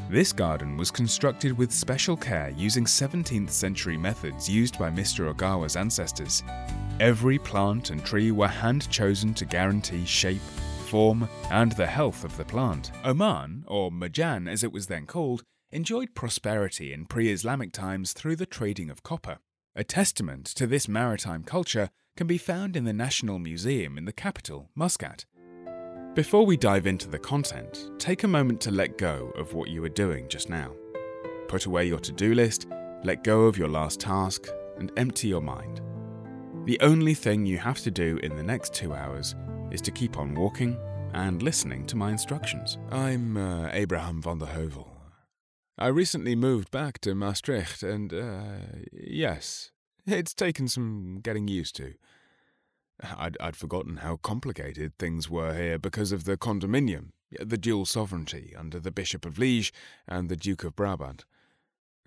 This garden was constructed with special care using 17th century methods used by Mr. Ogawa's ancestors. Every plant and tree were hand-chosen to guarantee shape, form, and the health of the plant. Oman, or Marjan as it was then called, enjoyed prosperity in pre-Islamic times through the trading of copper. A testament to this maritime culture can be found in the National Museum in the capital, Muscat. Before we dive into the content, take a moment to let go of what you were doing just now. Put away your to-do list, let go of your last task, and empty your mind. The only thing you have to do in the next 2 hours is to keep on walking and listening to my instructions. I'm Abraham van der Heuvel. I recently moved back to Maastricht and, yes, it's taken some getting used to. I'd forgotten how complicated things were here because of the condominium, the dual sovereignty under the Bishop of Liège and the Duke of Brabant.